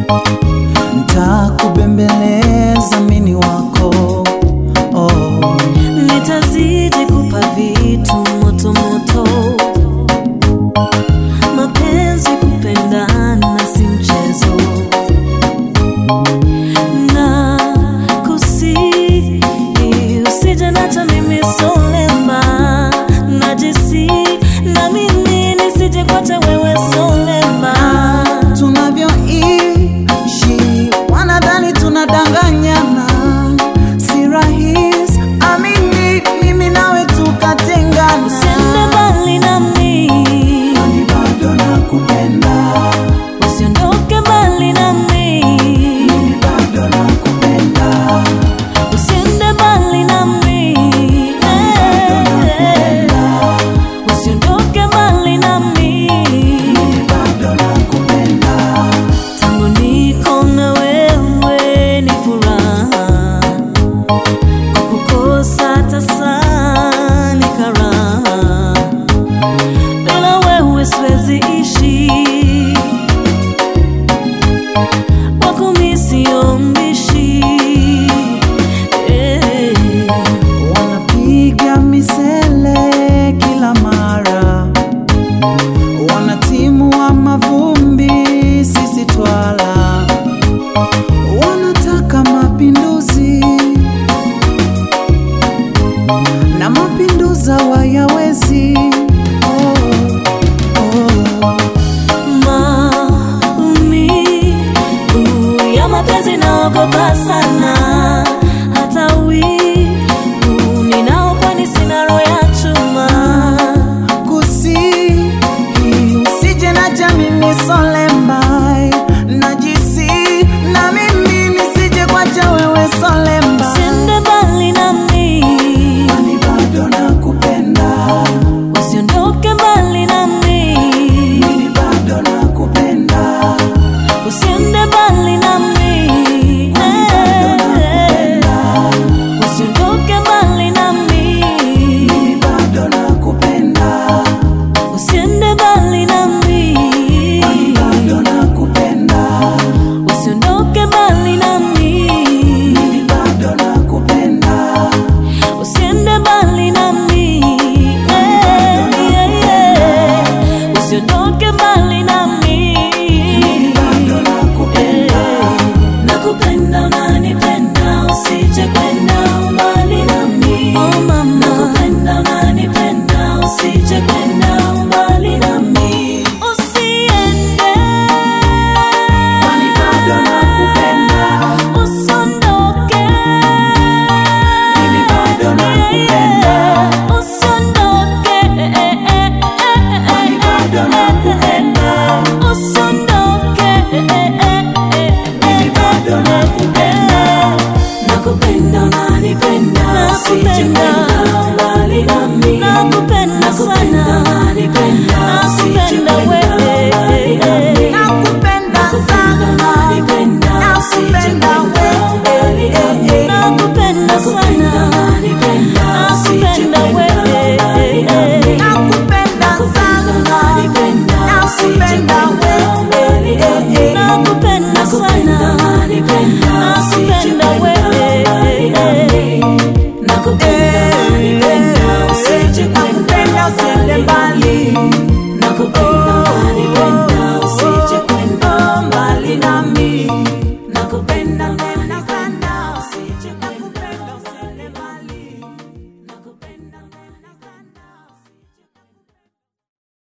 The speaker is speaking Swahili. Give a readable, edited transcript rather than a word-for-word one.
Nitakubembeleza mini wako, nitazidi kupa vitu moto moto. Mapenzi kupendana si mchezo, na kusihi usije nacha mimi solema. Najisi na mimi nisije kwacha wewe solema. Tunavyoishi wanadhani tunadanganyana, si rahisi amini mimi nawe tukatengana. Usiende mbali nami, kwani bado nakupenda. usiondoke mbali nami, mimi bado nakupenda. usiende mbali nami, usiondoke mbali nami, mimi bado nakupenda. tangu niko na wewe ni furaha, kukukosa tasa ni karaha. Bila wewe siwezi ishi, wako mimi sio mbishi. Wanapiga misele kila mara, wanatimua mavumbi sisi twala, wanataka mapinduzi na mapinduza wayawezi. Maumivu ya mapenzi naogopa sana, hata wivu ninao kwani sina roho ya chuma. Kusihi usije nacha mimi solembai, najisi na mimi nisije kwacha wewe solemba. Usiende mbali nami, kwani bado nakupenda. usiondoke mbali nami, mimi bado nakupenda. usiende mbali nami, usiondoke mbali nami, mimi bado nakupenda. usiende mbali nami, kwani bado nakupenda. usiondoke mbali nami, mimi bado nakupenda. usiende mbali nami, usiondoke mbali nami. bado nakupenda. Nakupenda, unanipenda, usije kwenda mbali nami. Oh mama, nakupenda, unanipenda, usije kwenda mbali nami. Usiende, kwani bado nakupenda. usiondoke, mimi bado nakupenda. usiondoke, kwani bado nakupenda. usiondoke, mimi bado nakupenda. nakupenda, unanipenda, usije kwenda mbali nami. Nakupenda sana, unanipenda, usije kwenda mbali nami. Nakupenda sana, unanipenda, usije kwenda mbali nami. Nakupenda sana, unanipenda, usije kwenda mbali nami. nakupenda sana, unanipenda, usije kwenda mbali nami. Nakupenda sana.